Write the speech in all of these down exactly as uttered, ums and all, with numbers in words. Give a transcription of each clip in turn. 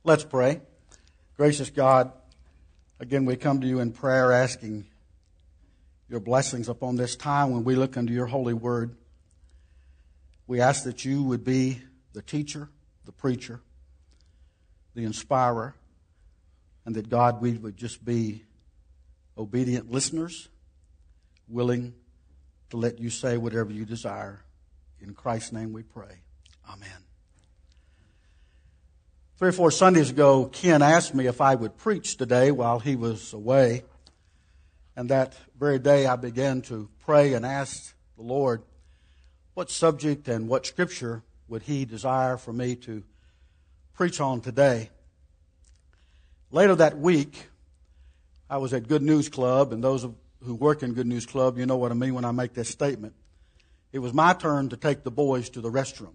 Let's pray. Gracious God, again we come to you in prayer asking your blessings upon this time when we look into your holy word. We ask that you would be the teacher, the preacher, the inspirer, and that God, we would just be obedient listeners, willing to let you say whatever you desire. In Christ's name we pray. Amen. Three or four Sundays ago, Ken asked me if I would preach today while he was away. And that very day I began to pray and ask the Lord what subject and what scripture would he desire for me to preach on today. Later that week, I was at Good News Club, and those who work in Good News Club, you know what I mean when I make this statement. It was my turn to take the boys to the restroom.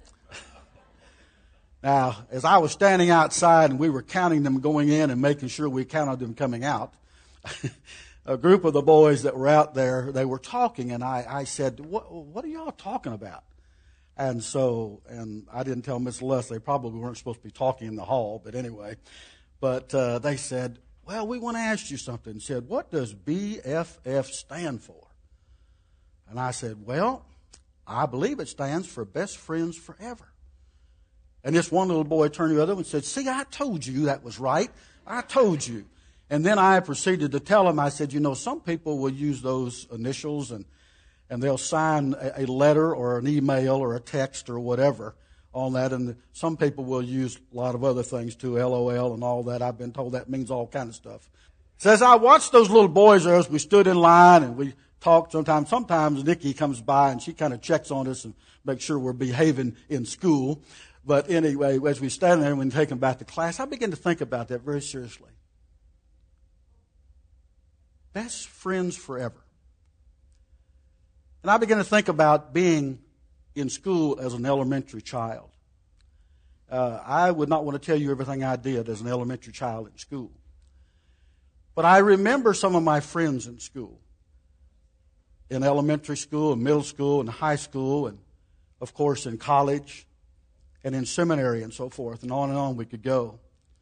Now, as I was standing outside and we were counting them going in and making sure we counted them coming out, a group of the boys that were out there, they were talking, and I, I said, what, what are y'all talking about? And so, and I didn't tell Miss Les, they probably weren't supposed to be talking in the hall, but anyway. But uh, they said, well, we want to ask you something. And said, what does B F F stand for? And I said, well, I believe it stands for Best Friends Forever. And this one little boy turned to the other and said, see, I told you that was right. I told you. And then I proceeded to tell him, I said, you know, some people will use those initials and, and they'll sign a, a letter or an email or a text or whatever on that. And some people will use a lot of other things too, L O L and all that. I've been told that means all kind of stuff. So as I watched those little boys there, as we stood in line and we talked sometimes, sometimes Nikki comes by and she kind of checks on us and makes sure we're behaving in school. But anyway, as we stand there and we take them back to class, I began to think about that very seriously. Best friends forever. And I began to think about being in school as an elementary child. Uh, I would not want to tell you everything I did as an elementary child in school. But I remember some of my friends in school. In elementary school, and middle school, and high school, and of course in college, and in seminary and so forth, and on and on we could go.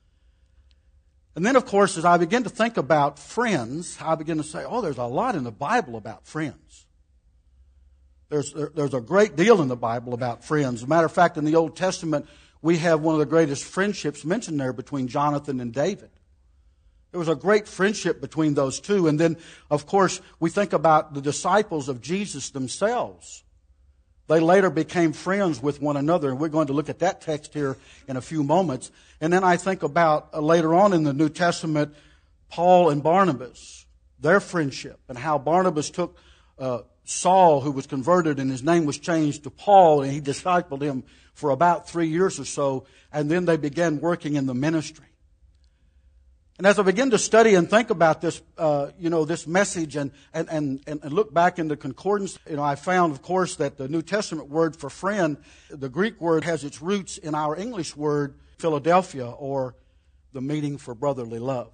And then, of course, as I begin to think about friends, I begin to say, oh, there's a lot in the Bible about friends. There's, there, there's a great deal in the Bible about friends. As a matter of fact, in the Old Testament, we have one of the greatest friendships mentioned there between Jonathan and David. There was a great friendship between those two. And then, of course, we think about the disciples of Jesus themselves. They later became friends with one another, and we're going to look at that text here in a few moments. And then I think about uh, later on in the New Testament, Paul and Barnabas, their friendship, and how Barnabas took uh, Saul, who was converted, and his name was changed to Paul, and he discipled him for about three years or so, and then they began working in the ministry. And as I begin to study and think about this, uh, you know, this message and, and, and, and look back in the concordance, you know, I found, of course, that the New Testament word for friend, the Greek word has its roots in our English word, Philadelphia, or the meeting for brotherly love.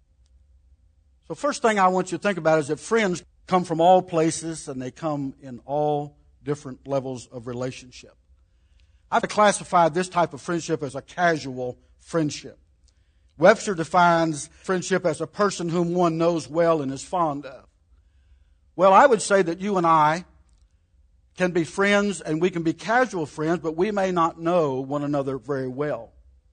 So first thing I want you to think about is that friends come from all places and they come in all different levels of relationship. I've classified this type of friendship as a casual friendship. Webster defines friendship as a person whom one knows well and is fond of. Well, I would say that you and I can be friends and we can be casual friends, but we may not know one another very well.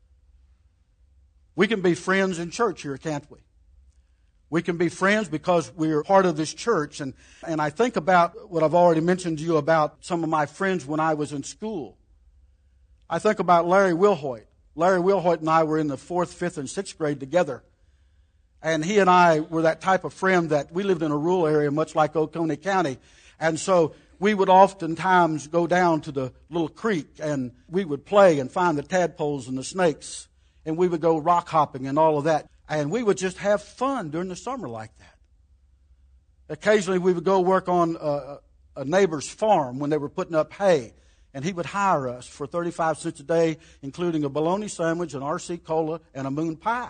We can be friends in church here, can't we? We can be friends because we're part of this church. And, and I think about what I've already mentioned to you about some of my friends when I was in school. I think about Larry Wilhoit. Larry Wilhoit and I were in the fourth, fifth, and sixth grade together. And he and I were that type of friend that we lived in a rural area much like Oconee County. And so we would oftentimes go down to the little creek and we would play and find the tadpoles and the snakes. And we would go rock hopping and all of that. And we would just have fun during the summer like that. Occasionally we would go work on a, a neighbor's farm when they were putting up hay. And he would hire us for thirty-five cents a day, including a bologna sandwich, an R C Cola, and a moon pie.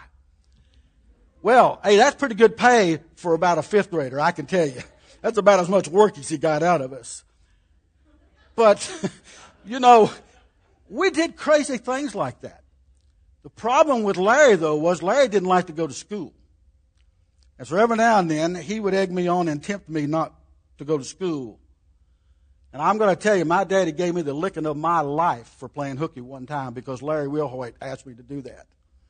Well, hey, that's pretty good pay for about a fifth grader, I can tell you. That's about as much work as he got out of us. But, you know, we did crazy things like that. The problem with Larry, though, was Larry didn't like to go to school. And so every now and then, he would egg me on and tempt me not to go to school. And I'm going to tell you, my daddy gave me the licking of my life for playing hooky one time because Larry Wilhoit asked me to do that.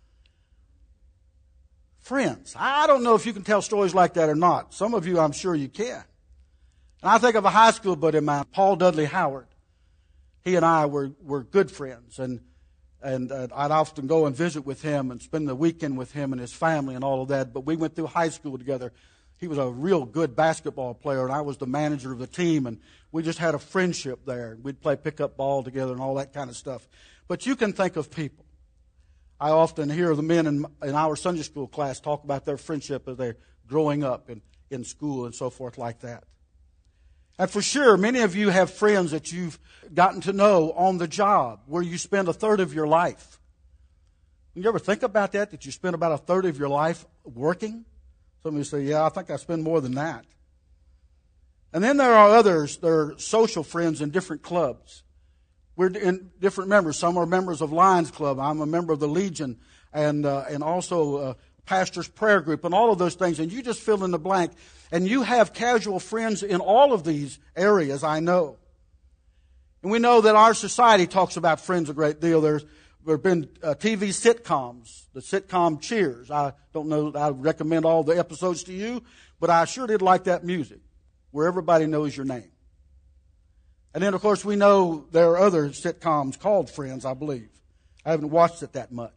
Friends, I don't know if you can tell stories like that or not. Some of you, I'm sure you can. And I think of a high school buddy of mine, Paul Dudley Howard. He and I were, were good friends, and and uh, I'd often go and visit with him and spend the weekend with him and his family and all of that. But we went through high school together. He was a real good basketball player, and I was the manager of the team, and we just had a friendship there. We'd play pickup ball together and all that kind of stuff. But you can think of people. I often hear the men in, in our Sunday school class talk about their friendship as they're growing up in, in school and so forth like that. And for sure, many of you have friends that you've gotten to know on the job where you spend a third of your life. You ever think about that, that you spend about a third of your life working? Some of you say, yeah, I think I spend more than that. And then there are others, there are social friends in different clubs. We're in different members. Some are members of Lions Club. I'm a member of the Legion and uh, and also uh, Pastor's Prayer Group and all of those things. And you just fill in the blank. And you have casual friends in all of these areas, I know. And we know that our society talks about friends a great deal. There's there have been uh, T V sitcoms, the sitcom Cheers. I don't know that I recommend all the episodes to you, but I sure did like that music, where everybody knows your name. And then, of course, we know there are other sitcoms called Friends, I believe. I haven't watched it that much.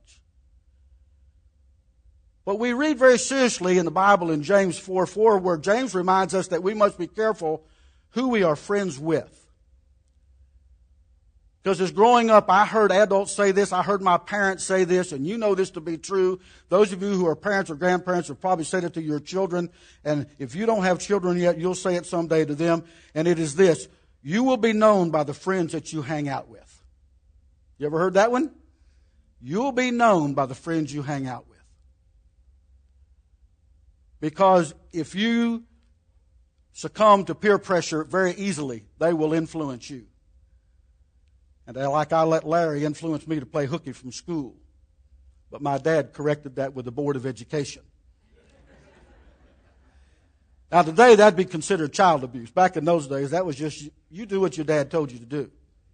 But we read very seriously in the Bible in James four four, where James reminds us that we must be careful who we are friends with. Because as growing up, I heard adults say this, I heard my parents say this, and you know this to be true. Those of you who are parents or grandparents have probably said it to your children, and if you don't have children yet, you'll say it someday to them, and it is this: you will be known by the friends that you hang out with. You ever heard that one? You'll be known by the friends you hang out with. Because if you succumb to peer pressure very easily, they will influence you. And like I let Larry influence me to play hooky from school. But my dad corrected that with the Board of Education. Now today that'd be considered child abuse. Back in those days, that was just, you do what your dad told you to do.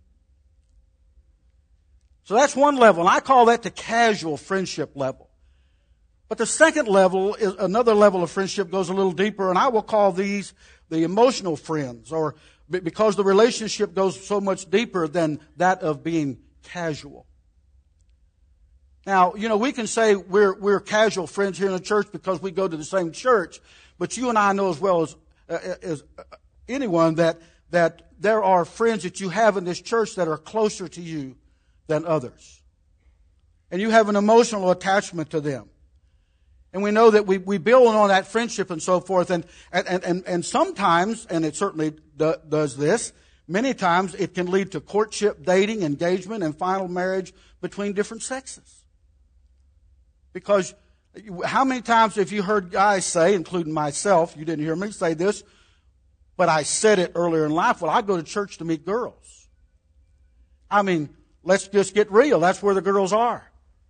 So that's one level, and I call that the casual friendship level. But the second level is another level of friendship, goes a little deeper, and I will call these the emotional friends, or because the relationship goes so much deeper than that of being casual. Now, you know, we can say we're we're casual friends here in the church because we go to the same church, but you and I know as well as uh, as anyone that that there are friends that you have in this church that are closer to you than others, and you have an emotional attachment to them. And we know that we, we build on that friendship and so forth. And, and, and, and sometimes, and it certainly do, does this, many times it can lead to courtship, dating, engagement, and final marriage between different sexes. Because how many times have you heard guys say, including myself, you didn't hear me say this, but I said it earlier in life, well, I go to church to meet girls. I mean, let's just get real. That's where the girls are.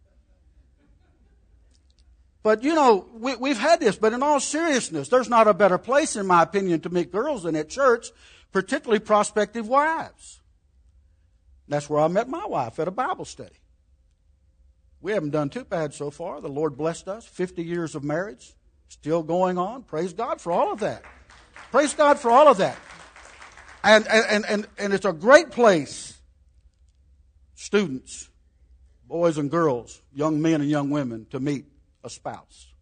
But, you know, we, we've had this, but in all seriousness, there's not a better place, in my opinion, to meet girls than at church, particularly prospective wives. That's where I met my wife, at a Bible study. We haven't done too bad so far. The Lord blessed us. fifty years of marriage, still going on. Praise God for all of that. Praise God for all of that. And, and, and, and it's a great place, students, boys and girls, young men and young women, to meet a spouse.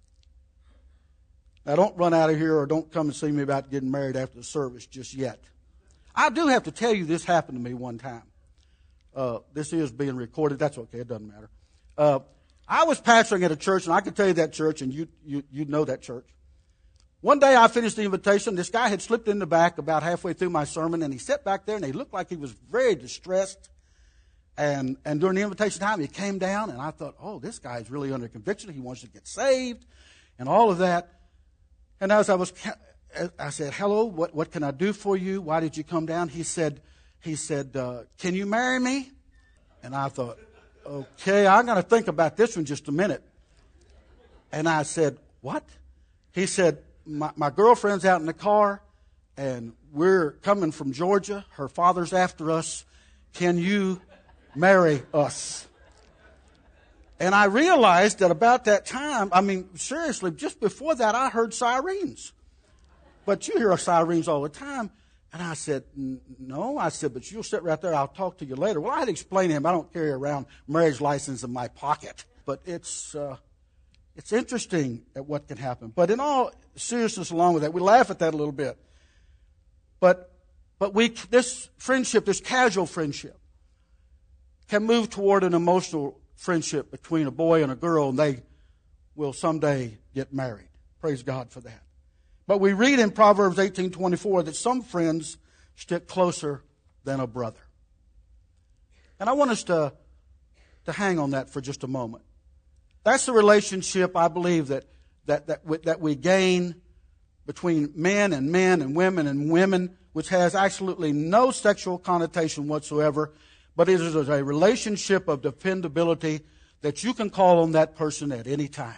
Now, don't run out of here or don't come and see me about getting married after the service just yet. I do have to tell you, this happened to me one time. Uh, this is being recorded. That's okay. It doesn't matter. Uh, I was pastoring at a church, and I can tell you that church, and you you you know that church. One day I finished the invitation. This guy had slipped in the back about halfway through my sermon, and he sat back there, and he looked like he was very distressed. And and during the invitation time, he came down, and I thought, oh, this guy's really under conviction. He wants to get saved and all of that. And as I was, I said, hello, what, what can I do for you? Why did you come down? He said, he said, uh, can you marry me? And I thought, okay, I'm going to think about this one just a minute. And I said, what? He said, my, my girlfriend's out in the car, and we're coming from Georgia. Her father's after us. Can you marry us? And I realized that about that time, I mean, seriously, just before that, I heard sirens. But you hear sirens all the time. And I said, no. I said, but you'll sit right there. I'll talk to you later. Well, I had to explain to him, I don't carry around marriage license in my pocket. But it's uh, it's interesting at what can happen. But in all seriousness along with that, we laugh at that a little bit. But but we this friendship, this casual friendship, can move toward an emotional friendship between a boy and a girl, and they will someday get married. Praise God for that. But we read in Proverbs eighteen twenty-four that some friends stick closer than a brother. And I want us to, to hang on that for just a moment. That's the relationship, I believe, that, that, that, we, that we gain between men and men and women and women, which has absolutely no sexual connotation whatsoever, but it is a relationship of dependability that you can call on that person at any time.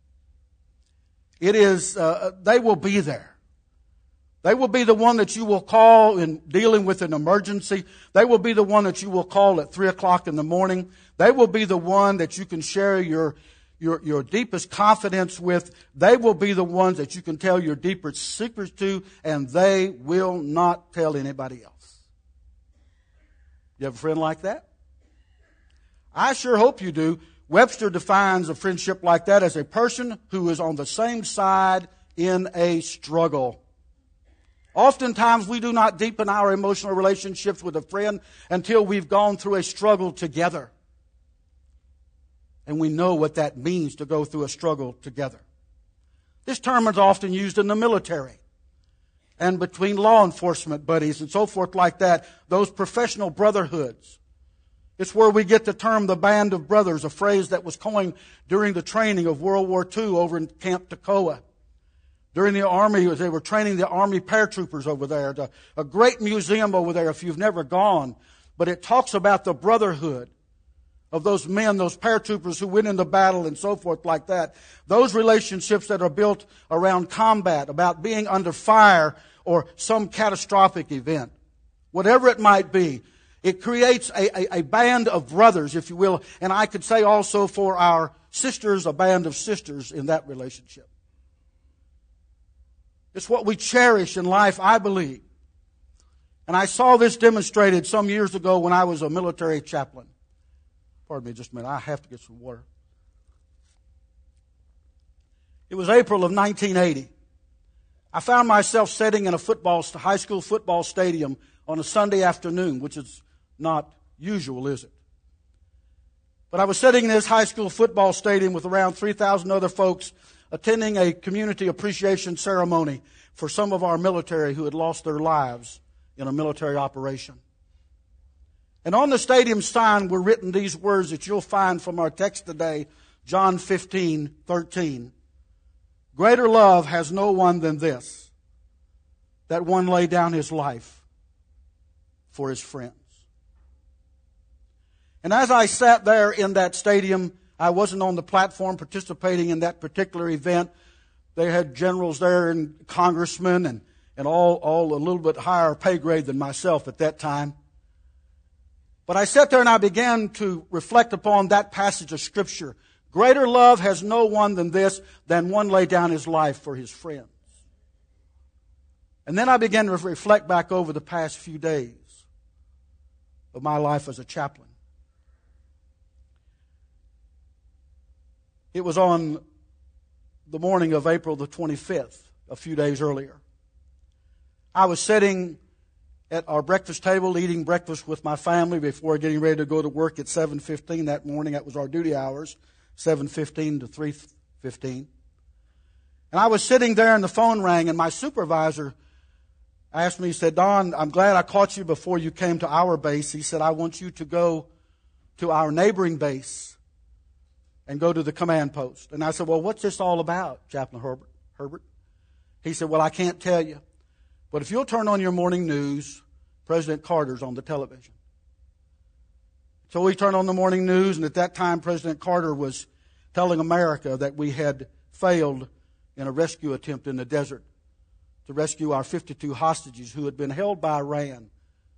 It is, uh, they will be there. They will be the one that you will call in dealing with an emergency. They will be the one that you will call at three o'clock in the morning. They will be the one that you can share your, your, your deepest confidence with. They will be the ones that you can tell your deepest secrets to, and they will not tell anybody else. You have a friend like that? I sure hope you do. Webster defines a friendship like that as a person who is on the same side in a struggle. Oftentimes we do not deepen our emotional relationships with a friend until we've gone through a struggle together. And we know what that means to go through a struggle together. This term is often used in the military and between law enforcement buddies and so forth like that, those professional brotherhoods. It's where we get the term the band of brothers, a phrase that was coined during the training of World War Two over in Camp Toccoa. During the Army, they were training the Army paratroopers over there. A great museum over there if you've never gone. But it talks about the brotherhood of those men, those paratroopers who went into battle and so forth like that. Those relationships that are built around combat, about being under fire or some catastrophic event. Whatever it might be. It creates a, a, a band of brothers, if you will, and I could say also for our sisters, a band of sisters in that relationship. It's what we cherish in life, I believe. And I saw this demonstrated some years ago when I was a military chaplain. Pardon me just a minute, I have to get some water. It was April of nineteen eighty. I found myself sitting in a football, high school football stadium on a Sunday afternoon, which is not usual, is it? But I was sitting in this high school football stadium with around three thousand other folks attending a community appreciation ceremony for some of our military who had lost their lives in a military operation. And on the stadium sign were written these words that you'll find from our text today, John fifteen thirteen. Greater love has no one than this, that one lay down his life for his friends. And as I sat there in that stadium, I wasn't on the platform participating in that particular event. They had generals there and congressmen and, and all, all a little bit higher pay grade than myself at that time. But I sat there and I began to reflect upon that passage of Scripture. Greater love has no one than this, than one lay down his life for his friends. And then I began to reflect back over the past few days of my life as a chaplain. It was on the morning of April the twenty-fifth, a few days earlier. I was sitting at our breakfast table, eating breakfast with my family before getting ready to go to work at seven fifteen that morning. That was our duty hours, seven fifteen to three fifteen. And I was sitting there and the phone rang and my supervisor asked me, he said, Don, I'm glad I caught you before you came to our base. He said, I want you to go to our neighboring base and go to the command post. And I said, well, what's this all about, Chaplain Herbert? Herbert? He said, well, I can't tell you. But if you'll turn on your morning news, President Carter's on the television. So we turned on the morning news, and at that time President Carter was telling America that we had failed in a rescue attempt in the desert to rescue our fifty-two hostages who had been held by Iran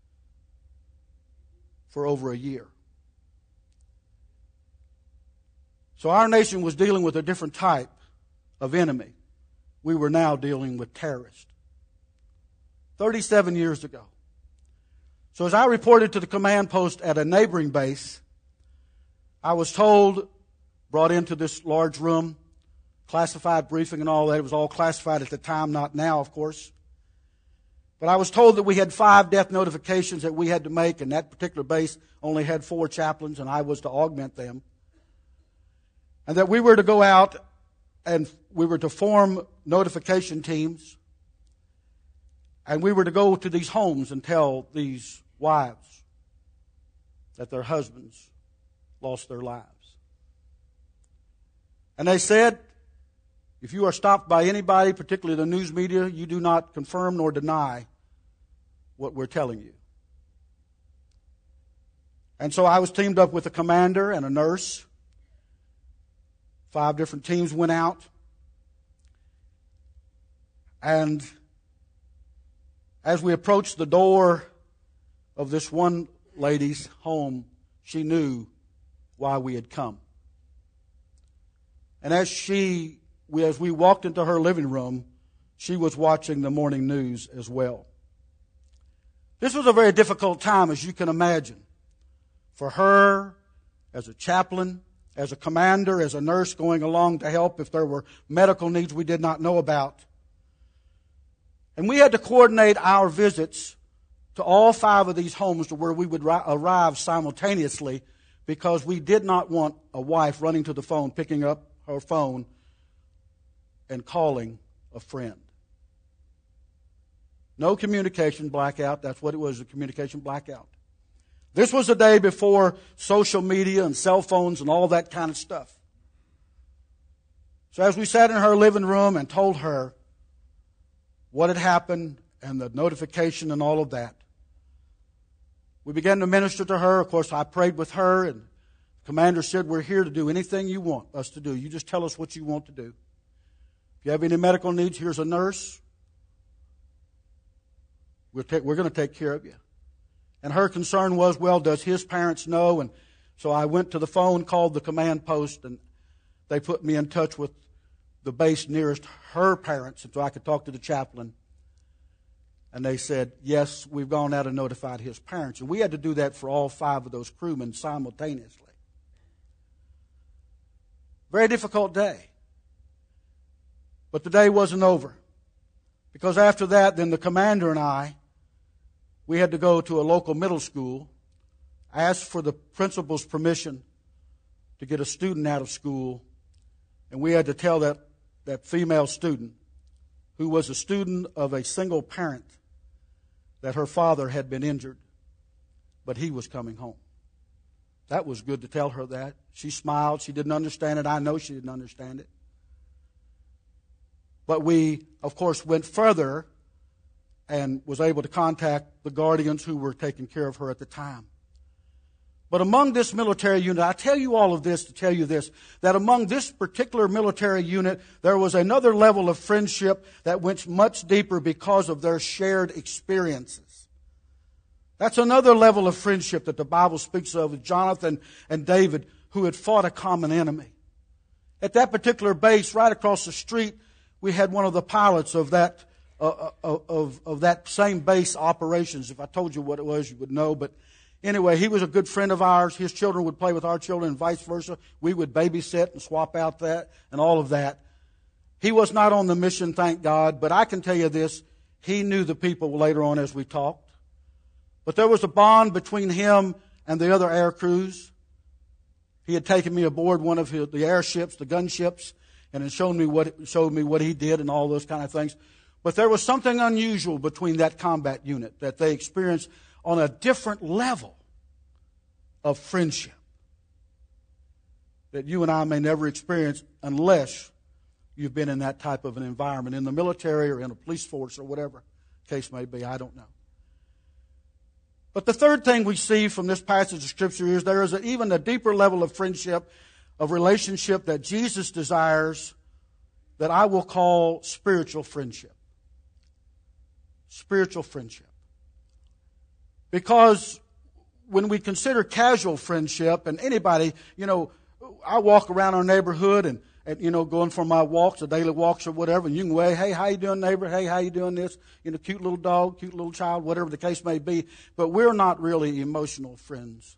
for over a year. So our nation was dealing with a different type of enemy. We were now dealing with terrorists. thirty-seven years ago. So as I reported to the command post at a neighboring base, I was told, brought into this large room, classified briefing and all that. It was all classified at the time, not now, of course. But I was told that we had five death notifications that we had to make, and that particular base only had four chaplains, and I was to augment them. And that we were to go out and we were to form notification teams, and we were to go to these homes and tell these wives that their husbands lost their lives. And they said, if you are stopped by anybody, particularly the news media, you do not confirm nor deny what we're telling you. And so I was teamed up with a commander and a nurse. Five different teams went out. And as we approached the door of this one lady's home, she knew why we had come. And as she, we, as we walked into her living room, she was watching the morning news as well. This was a very difficult time, as you can imagine, for her as a chaplain, as a commander, as a nurse going along to help if there were medical needs we did not know about. And we had to coordinate our visits to all five of these homes to where we would ri- arrive simultaneously, because we did not want a wife running to the phone, picking up her phone, and calling a friend. No communication blackout. That's what it was, a communication blackout. This was a day before social media and cell phones and all that kind of stuff. So as we sat in her living room and told her what had happened and the notification and all of that, we began to minister to her. Of course, I prayed with her, and the commander said, we're here to do anything you want us to do. You just tell us what you want to do. If you have any medical needs, here's a nurse. We'll take, we're going to take care of you. And her concern was, well, does his parents know? And so I went to the phone, called the command post, and they put me in touch with the base nearest her parents so I could talk to the chaplain. And they said, yes, we've gone out and notified his parents. And we had to do that for all five of those crewmen simultaneously. Very difficult day. But the day wasn't over. Because after that, then the commander and I, we had to go to a local middle school, ask for the principal's permission to get a student out of school, and we had to tell that, that female student, who was a student of a single parent, that her father had been injured, but he was coming home. That was good to tell her that. She smiled. She didn't understand it. I know she didn't understand it. But we, of course, went further and was able to contact the guardians who were taking care of her at the time. But among this military unit, I tell you all of this to tell you this, that among this particular military unit, there was another level of friendship that went much deeper because of their shared experiences. That's another level of friendship that the Bible speaks of with Jonathan and David, who had fought a common enemy. At that particular base, right across the street, we had one of the pilots of that uh, of, of, of that same base operations. If I told you what it was, you would know. But anyway, he was a good friend of ours. His children would play with our children and vice versa. We would babysit and swap out that and all of that. He was not on the mission, thank God. But I can tell you this, he knew the people later on as we talked. But there was a bond between him and the other air crews. He had taken me aboard one of his, the airships, the gunships, and had shown me what showed me what he did and all those kind of things. But there was something unusual between that combat unit that they experienced on a different level of friendship that you and I may never experience unless you've been in that type of an environment, in the military or in a police force or whatever the case may be. I don't know. But the third thing we see from this passage of Scripture is there is a, even a deeper level of friendship, of relationship that Jesus desires that I will call spiritual friendship. Spiritual friendship. Because when we consider casual friendship, and anybody, you know, I walk around our neighborhood and, and you know, going for my walks, or daily walks or whatever, and you can wave, hey, how you doing, neighbor? Hey, how you doing this? You know, cute little dog, cute little child, whatever the case may be. But we're not really emotional friends.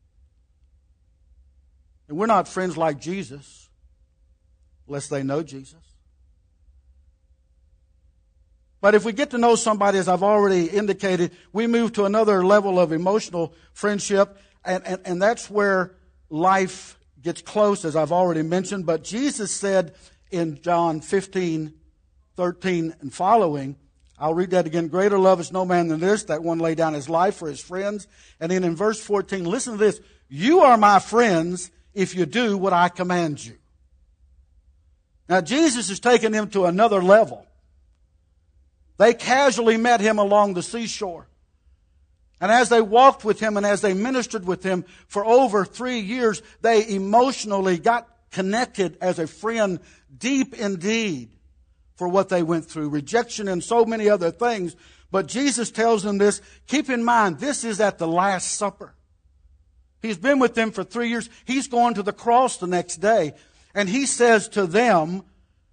And we're not friends like Jesus, unless they know Jesus. But if we get to know somebody, as I've already indicated, we move to another level of emotional friendship, and, and, and that's where life gets close, as I've already mentioned. But Jesus said in John fifteen, thirteen and following, I'll read that again, greater love is no man than this, that one lay down his life for his friends. And then in verse fourteen, listen to this, you are my friends if you do what I command you. Now Jesus is taking them to another level. They casually met him along the seashore. And as they walked with him and as they ministered with him for over three years, they emotionally got connected as a friend, deep indeed, for what they went through. Rejection and so many other things. But Jesus tells them this. Keep in mind, this is at the Last Supper. He's been with them for three years. He's going to the cross the next day. And he says to them,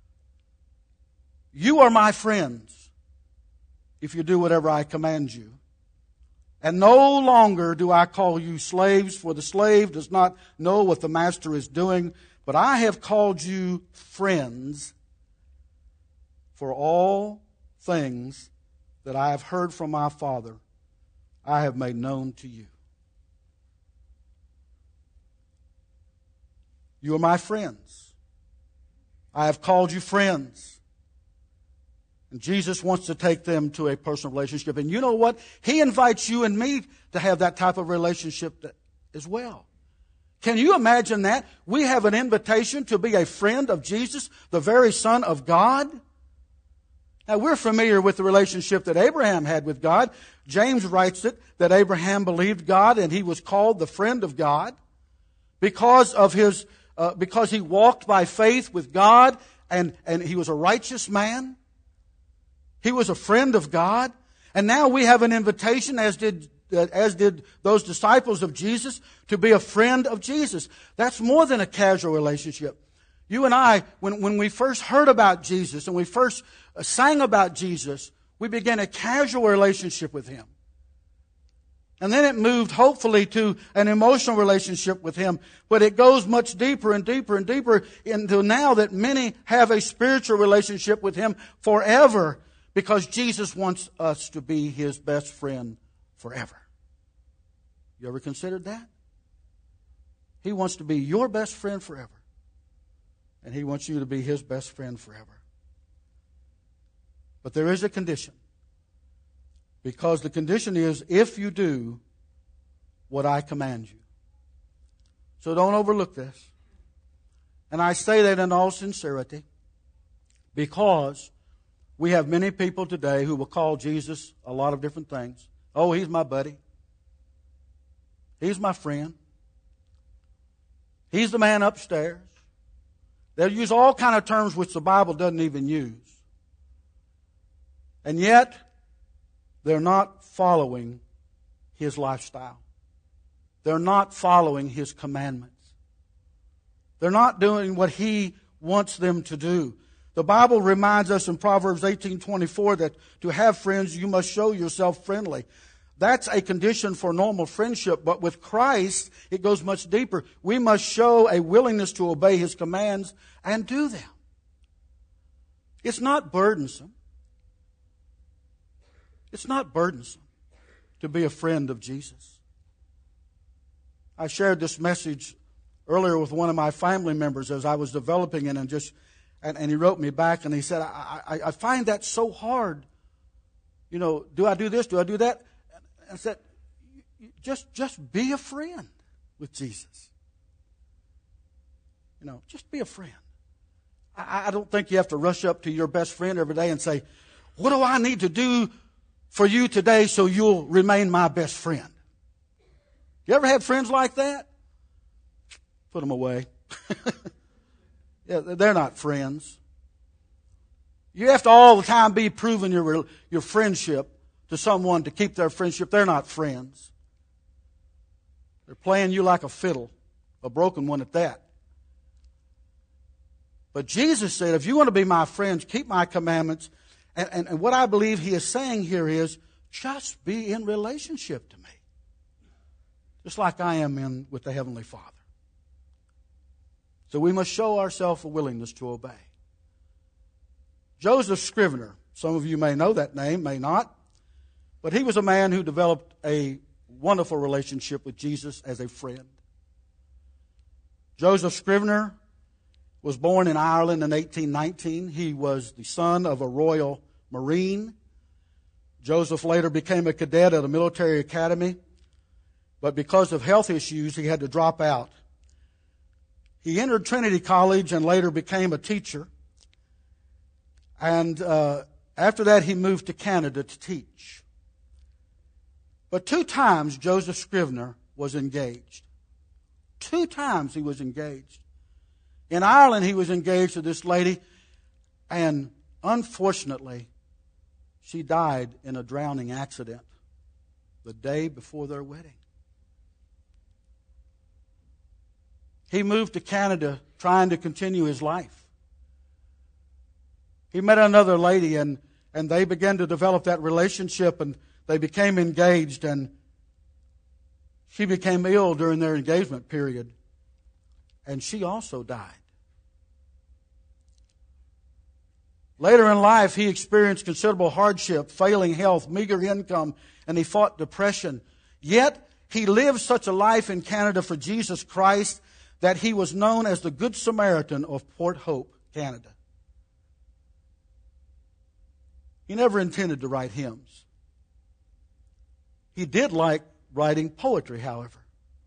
you are my friends if you do whatever I command you. And no longer do I call you slaves, for the slave does not know what the master is doing, but I have called you friends, for all things that I have heard from my Father, I have made known to you. You are my friends. I have called you friends. And Jesus wants to take them to a personal relationship. And you know what? He invites you and me to have that type of relationship as well. Can you imagine that? We have an invitation to be a friend of Jesus, the very Son of God. Now, we're familiar with the relationship that Abraham had with God. James writes it, that Abraham believed God and he was called the friend of God because of his, uh, because he walked by faith with God and, and he was a righteous man. He was a friend of God. And now we have an invitation, as did, uh, as did those disciples of Jesus, to be a friend of Jesus. That's more than a casual relationship. You and I, when, when we first heard about Jesus and we first uh, sang about Jesus, we began a casual relationship with Him. And then it moved, hopefully, to an emotional relationship with Him. But it goes much deeper and deeper and deeper into now that many have a spiritual relationship with Him forever, because Jesus wants us to be His best friend forever. You ever considered that? He wants to be your best friend forever. And He wants you to be His best friend forever. But there is a condition. Because the condition is, if you do what I command you. So don't overlook this. And I say that in all sincerity, because we have many people today who will call Jesus a lot of different things. Oh, He's my buddy. He's my friend. He's the man upstairs. They'll use all kind of terms which the Bible doesn't even use. And yet, they're not following His lifestyle. They're not following His commandments. They're not doing what He wants them to do. The Bible reminds us in Proverbs eighteen twenty-four that to have friends, you must show yourself friendly. That's a condition for normal friendship. But with Christ, it goes much deeper. We must show a willingness to obey His commands and do them. It's not burdensome. It's not burdensome to be a friend of Jesus. I shared this message earlier with one of my family members as I was developing it, and just and, and he wrote me back and he said, I, I, I find that so hard. You know, do I do this? Do I do that? And I said, just just be a friend with Jesus. You know, just be a friend. I, I don't think you have to rush up to your best friend every day and say, what do I need to do for you today so you'll remain my best friend. You ever had friends like that? Put them away. Yeah, they're not friends. You have to all the time be proving your, your friendship to someone to keep their friendship. They're not friends. They're playing you like a fiddle, a broken one at that. But Jesus said, if you want to be my friends, keep my commandments. And, and, and what I believe he is saying here is, just be in relationship to me. Just like I am in with the Heavenly Father. So we must show ourselves a willingness to obey. Joseph Scrivener, some of you may know that name, may not. But he was a man who developed a wonderful relationship with Jesus as a friend. Joseph Scrivener was born in Ireland in eighteen nineteen. He was the son of a Royal Marine. Joseph later became a cadet at a military academy. But because of health issues, he had to drop out. He entered Trinity College and later became a teacher. And uh, after that, he moved to Canada to teach. But two times Joseph Scrivener was engaged. Two times he was engaged. In Ireland, he was engaged to this lady, and unfortunately, she died in a drowning accident the day before their wedding. He moved to Canada trying to continue his life. He met another lady, and, and they began to develop that relationship, and they became engaged, and she became ill during their engagement period, and she also died. Later in life, he experienced considerable hardship, failing health, meager income, and he fought depression. Yet, he lived such a life in Canada for Jesus Christ that he was known as the Good Samaritan of Port Hope, Canada. He never intended to write hymns. He did like writing poetry, however.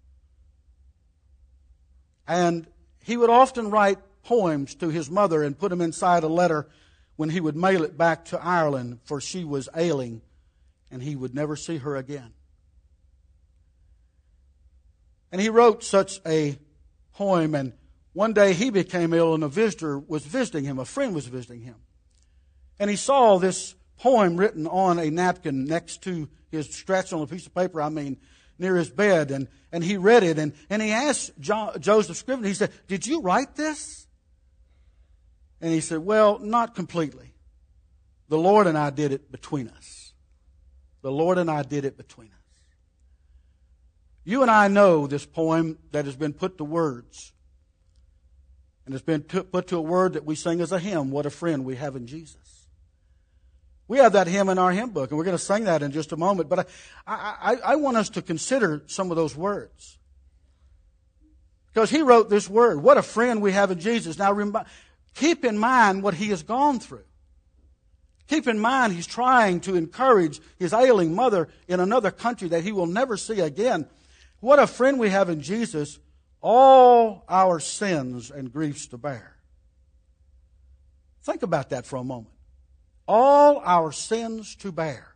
And he would often write poems to his mother and put them inside a letter when he would mail it back to Ireland, for she was ailing and he would never see her again. And he wrote such a poem, and one day he became ill and a visitor was visiting him, a friend was visiting him. And he saw this poem written on a napkin next to his, scratched on a piece of paper, I mean, near his bed. And, and he read it, and, and he asked jo- Joseph Scrivener, he said, "Did you write this?" And he said, "Well, not completely. The Lord and I did it between us. The Lord and I did it between us. You and I know this poem that has been put to words. And it's been put to a word that we sing as a hymn, What a Friend We Have in Jesus. We have that hymn in our hymn book, and we're going to sing that in just a moment. But I, I, I want us to consider some of those words. Because he wrote this word, what a friend we have in Jesus. Now, rem- keep in mind what he has gone through. Keep in mind he's trying to encourage his ailing mother in another country that he will never see again. What a friend we have in Jesus, all our sins and griefs to bear. Think about that for a moment. All our sins to bear.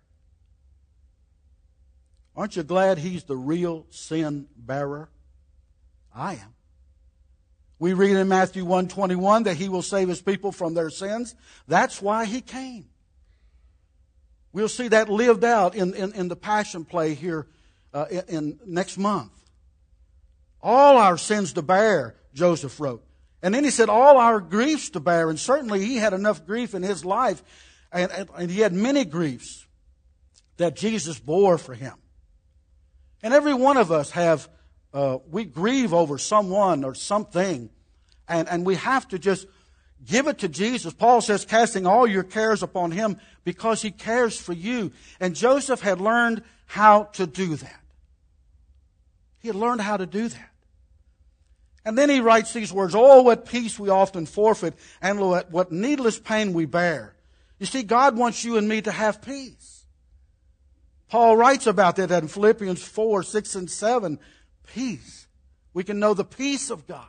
Aren't you glad he's the real sin bearer? I am. We read in Matthew one twenty-one that he will save his people from their sins. That's why he came. We'll see that lived out in, in, in the Passion play here uh, in, in next month. All our sins to bear, Joseph wrote. And then he said all our griefs to bear. And certainly he had enough grief in his life. And, and, and he had many griefs that Jesus bore for him. And every one of us have, uh, we grieve over someone or something. And, and we have to just give it to Jesus. Paul says, casting all your cares upon him because he cares for you. And Joseph had learned how to do that. He had learned how to do that. And then he writes these words, oh, what peace we often forfeit, and what, what needless pain we bear. You see, God wants you and me to have peace. Paul writes about that in Philippians four, six, and seven. Peace. We can know the peace of God.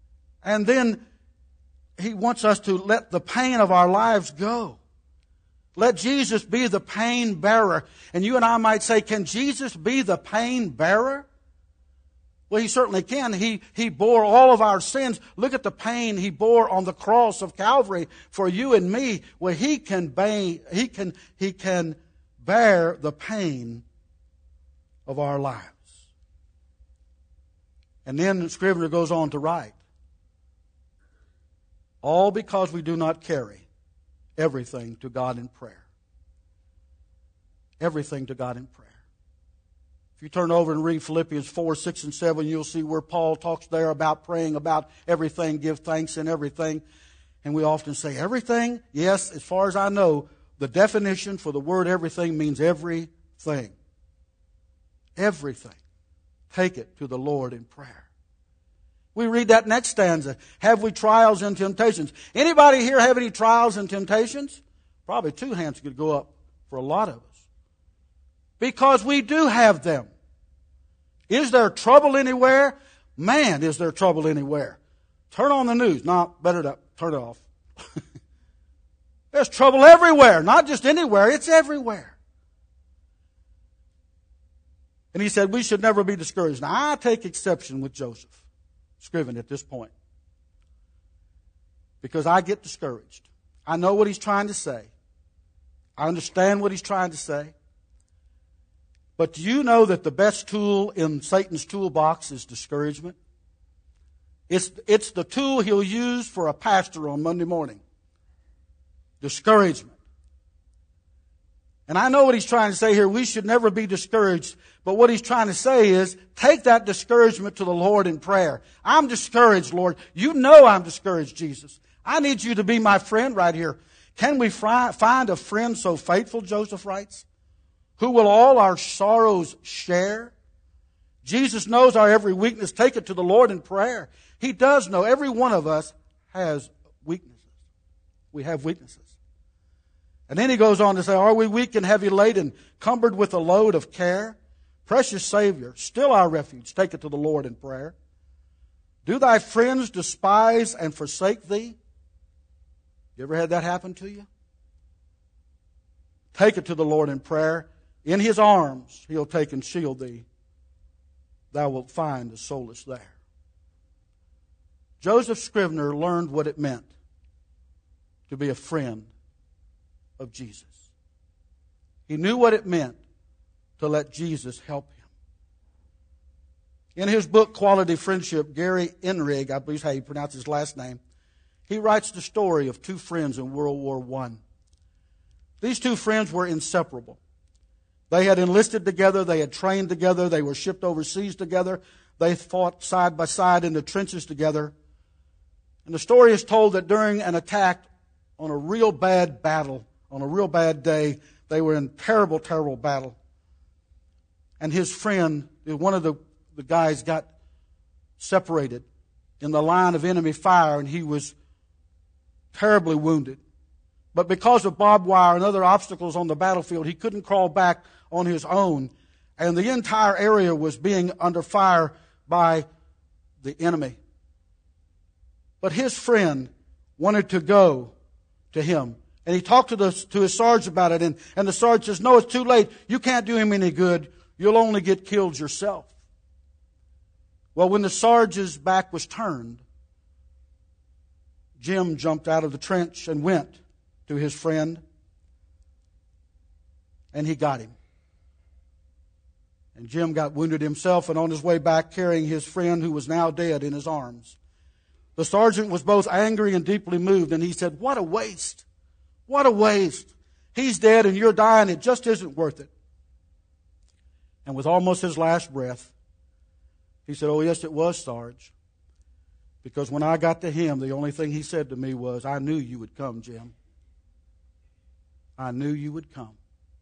And then he wants us to let the pain of our lives go. Let Jesus be the pain bearer. And you and I might say, can Jesus be the pain bearer? Well, He certainly can. He, he bore all of our sins. Look at the pain He bore on the cross of Calvary for you and me. Well, He can, bear, he can, he can bear the pain of our lives. And then the Scrivener goes on to write, all because we do not carry everything to God in prayer. Everything to God in prayer. If you turn over and read Philippians four, six, and seven, you'll see where Paul talks there about praying about everything, give thanks in everything. And we often say, everything? Yes, as far as I know, the definition for the word everything means everything. Everything. Take it to the Lord in prayer. We read that next stanza. Have we trials and temptations? Anybody here have any trials and temptations? Probably two hands could go up for a lot of us. Because we do have them. Is there trouble anywhere? Man, is there trouble anywhere. Turn on the news. No, better to turn it off. There's trouble everywhere. Not just anywhere, it's everywhere. And he said we should never be discouraged. Now, I take exception with Joseph, Scrivener, at this point. Because I get discouraged. I know what he's trying to say. I understand what he's trying to say. But do you know that the best tool in Satan's toolbox is discouragement? It's, it's the tool he'll use for a pastor on Monday morning. Discouragement. And I know what he's trying to say here. We should never be discouraged. But what he's trying to say is, take that discouragement to the Lord in prayer. I'm discouraged, Lord. You know I'm discouraged, Jesus. I need you to be my friend right here. Can we fri- find a friend so faithful, Joseph writes, who will all our sorrows share? Jesus knows our every weakness. Take it to the Lord in prayer. He does know. Every one of us has weaknesses. We have weaknesses. And then he goes on to say, are we weak and heavy laden, cumbered with a load of care? Precious Savior, still our refuge. Take it to the Lord in prayer. Do thy friends despise and forsake thee? You ever had that happen to you? Take it to the Lord in prayer. In His arms He'll take and shield thee. Thou wilt find a solace there. Joseph Scrivener learned what it meant to be a friend of Jesus. He knew what it meant to let Jesus help him. In his book, Quality Friendship, Gary Enrig, I believe is how you pronounce his last name, he writes the story of two friends in World War One. These two friends were inseparable. They had enlisted together. They had trained together. They were shipped overseas together. They fought side by side in the trenches together. And the story is told that during an attack on a real bad battle, on a real bad day, they were in terrible, terrible battle. And his friend, one of the, the guys got separated in the line of enemy fire, and he was terribly wounded. But because of barbed wire and other obstacles on the battlefield, he couldn't crawl back on his own. And the entire area was being under fire by the enemy. But his friend wanted to go to him. And he talked to, the, to his sergeant about it. And, and the sergeant says, no, it's too late. You can't do him any good. You'll only get killed yourself. Well, when the sergeant's back was turned, Jim jumped out of the trench and went to his friend, and he got him. And Jim got wounded himself, and on his way back carrying his friend who was now dead in his arms. The sergeant was both angry and deeply moved, and he said, what a waste. What a waste. He's dead and you're dying. It just isn't worth it. And with almost his last breath, he said, oh yes, it was, Sarge. Because when I got to him, the only thing he said to me was, I knew you would come, Jim. I knew you would come.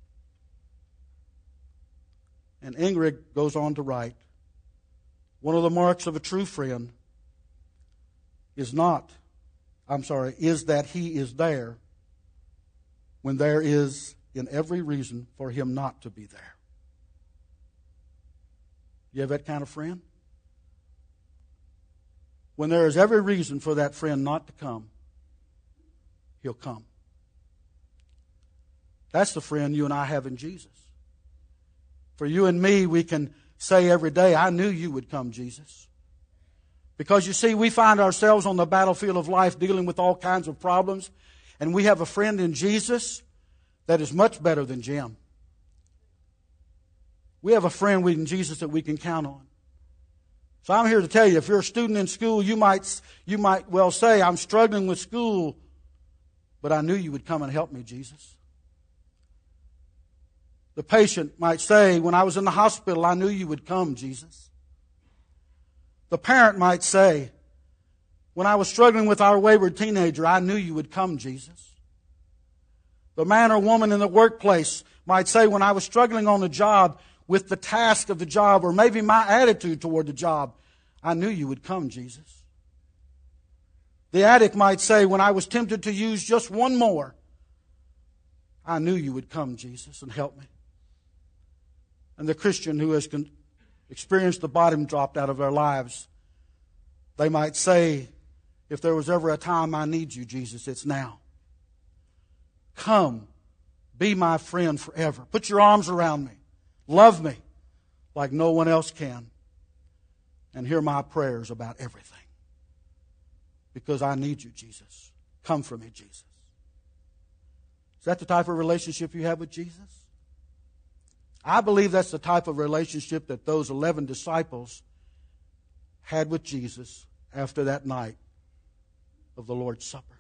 And Ingrid goes on to write, one of the marks of a true friend is not, I'm sorry, is that he is there when there is in every reason for him not to be there. You have that kind of friend? When there is every reason for that friend not to come, he'll come. That's the friend you and I have in Jesus. For you and me, we can say every day, I knew you would come, Jesus. Because you see, we find ourselves on the battlefield of life dealing with all kinds of problems, and we have a friend in Jesus that is much better than Jim. We have a friend in Jesus that we can count on. So I'm here to tell you, if you're a student in school, you might, you might well say, I'm struggling with school, but I knew you would come and help me, Jesus. The patient might say, when I was in the hospital, I knew you would come, Jesus. The parent might say, when I was struggling with our wayward teenager, I knew you would come, Jesus. The man or woman in the workplace might say, when I was struggling on the job with the task of the job, or maybe my attitude toward the job, I knew you would come, Jesus. The addict might say, when I was tempted to use just one more, I knew you would come, Jesus, and help me. And the Christian who has experienced the bottom dropped out of their lives, they might say, if there was ever a time I need you, Jesus, it's now. Come, be my friend forever. Put your arms around me. Love me like no one else can. And hear my prayers about everything. Because I need you, Jesus. Come for me, Jesus. Is that the type of relationship you have with Jesus? I believe that's the type of relationship that those eleven disciples had with Jesus after that night of the Lord's Supper.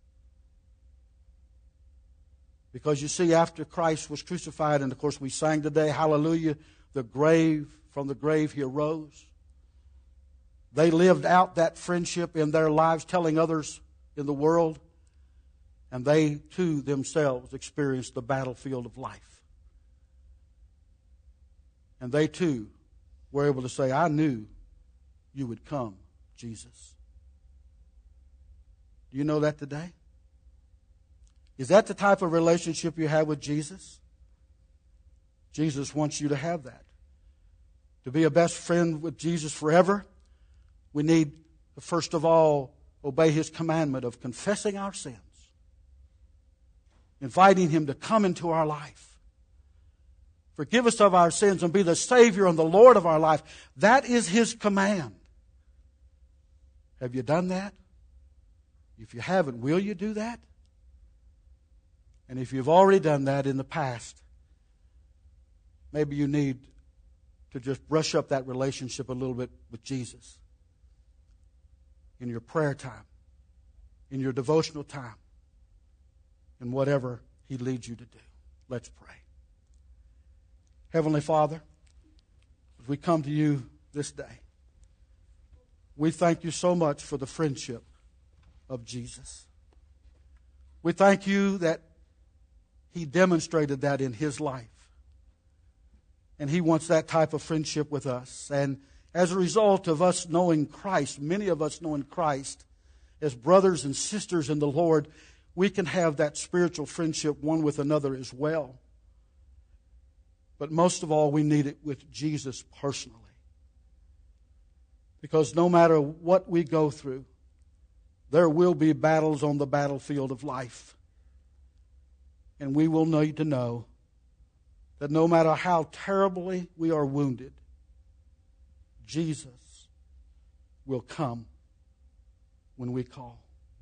Because you see, after Christ was crucified, and of course we sang today, hallelujah, the grave, from the grave he arose. They lived out that friendship in their lives, telling others in the world, and they too themselves experienced the battlefield of life. And they too were able to say, I knew you would come, Jesus. Do you know that today? Is that the type of relationship you have with Jesus? Jesus wants you to have that. To be a best friend with Jesus forever, we need to first of all obey His commandment of confessing our sins, inviting Him to come into our life, forgive us of our sins, and be the Savior and the Lord of our life. That is His command. Have you done that? If you haven't, will you do that? And if you've already done that in the past, maybe you need to just brush up that relationship a little bit with Jesus in your prayer time, in your devotional time, in whatever He leads you to do. Let's pray. Heavenly Father, as we come to you this day, we thank you so much for the friendship of Jesus. We thank you that He demonstrated that in His life. And He wants that type of friendship with us. And as a result of us knowing Christ, many of us knowing Christ, as brothers and sisters in the Lord, we can have that spiritual friendship one with another as well. But most of all, we need it with Jesus personally. Because no matter what we go through, there will be battles on the battlefield of life. And we will need to know that no matter how terribly we are wounded, Jesus will come when we call.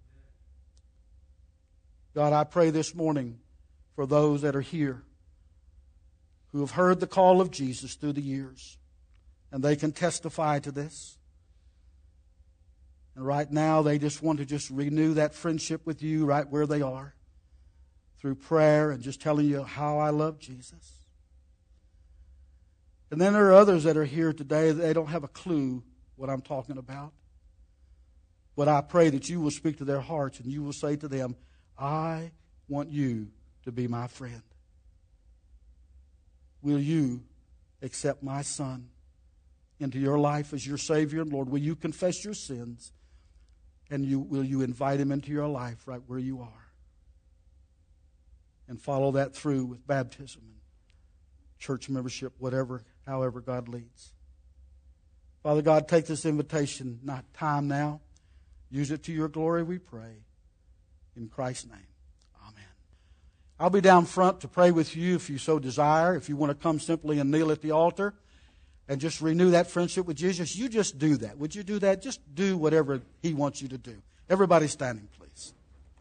God, I pray this morning for those that are here who have heard the call of Jesus through the years, and they can testify to this. And right now they just want to just renew that friendship with you right where they are, through prayer and just telling you how I love Jesus. And then there are others that are here today, they don't have a clue what I'm talking about. But I pray that you will speak to their hearts and you will say to them, I want you to be my friend. Will you accept my son into your life as your Savior and Lord? Will you confess your sins? And you, will you invite him into your life right where you are? And follow that through with baptism and church membership, whatever, however God leads. Father God, take this invitation, not time now. Use it to your glory, we pray. In Christ's name, amen. I'll be down front to pray with you if you so desire. If you want to come simply and kneel at the altar and just renew that friendship with Jesus, you just do that. Would you do that? Just do whatever He wants you to do. Everybody standing, please.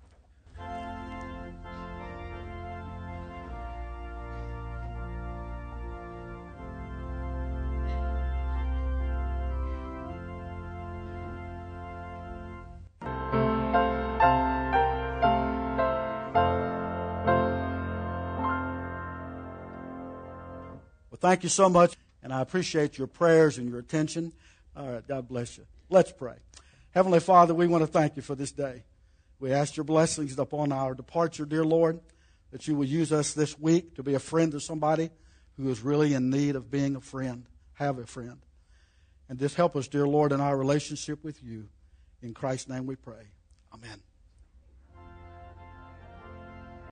Thank you so much, and I appreciate your prayers and your attention. All right, God bless you. Let's pray. Heavenly Father, we want to thank you for this day. We ask your blessings upon our departure, dear Lord, that you will use us this week to be a friend to somebody who is really in need of being a friend, have a friend. And just help us, dear Lord, in our relationship with you. In Christ's name we pray. Amen.